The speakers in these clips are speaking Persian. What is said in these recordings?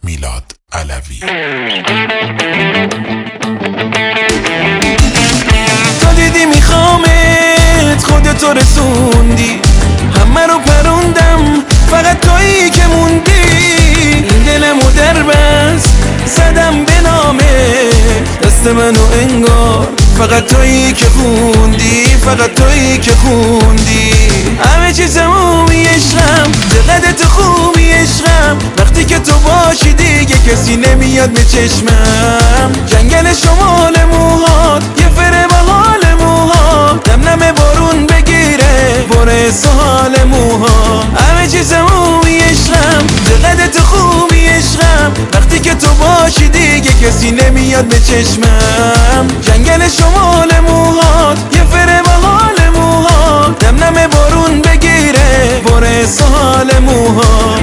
میلاد علوی. تو دیدی میخوامت، خودتو رسوندی، همه رو پروندم، فقط تویی که موندی. این دلمو در بست زدم به نامت، دست منو انگار فقط تویی که خوندی، فقط تویی که خوندی. همه چیزمو میشرم، چقدر تو خوبی عشقم، وقتی که تو باشی دیگه کسی نمیاد به چشمم. جنگل شمال موهات یه فره با حال موهات، نم نم بارون بگیره بره سال موها. همه چیزمو میشرم، چقدر تو خوبی عشقم، وقتی که تو باشی دیگه کسی نمیاد به چشمم. جنگل شمال موهات یه فره با حال موهات، نم نم بارون بگیره بره سال موها.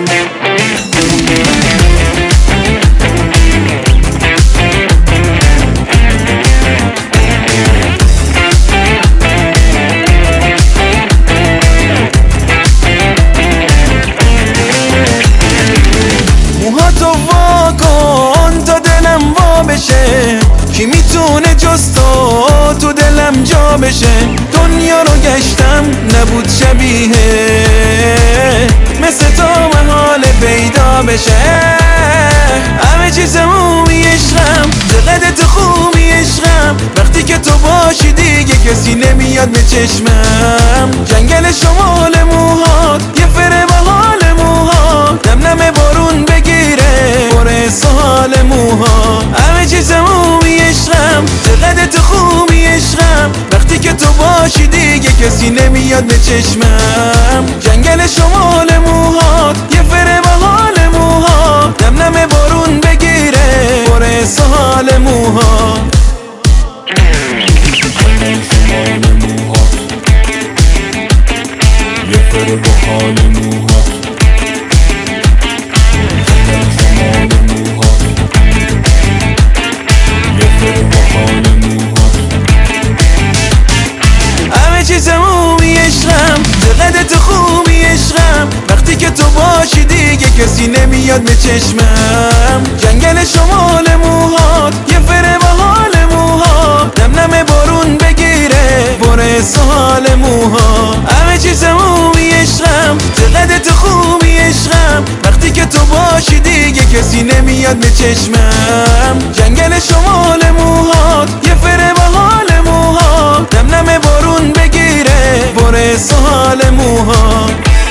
موهاتو وا کن تا دلم وا بشه، کی میتونه جز تو دلم جا بشه. دنیا رو گشتم نبود شبیه، مثل تو محال پیدا بشه. همه چیزمو میشرم، چقدر تو خوبی عشقم، وقتی که تو باشی دیگه کسی نمیاد به چشمم. جنگل شمال موهات یه فره با حال موهات، نم نم بارون بگیره بره سال موها. همه چیزمو میشرم، چقدر تو خوبی عشقم، وقتی که تو باشی دیگه کسی نمیاد به چشمم. جنگل شمال موهات یه فره با حال موهات، نم نم بارون بگیره بره سال موها. یه فره با حال موهات، یه فره با حال موهات. همه چیزمو میشرم، چقدر تو خوبی عشقم، وقتی که تو باشی دیگه کسی نمیاد به چشمم. جنگل شمال موهات یه فره با حال موهات، نم نم بارون بگیره بره سال موها. همه چیزمو میشرم، چقدر تو خوبی عشقم، وقتی که تو باشی دیگه کسی نمیاد به چشمم. جنگل شمال موهات یه فره با حال موهات، نم نم بارون بگیره بره سال موها.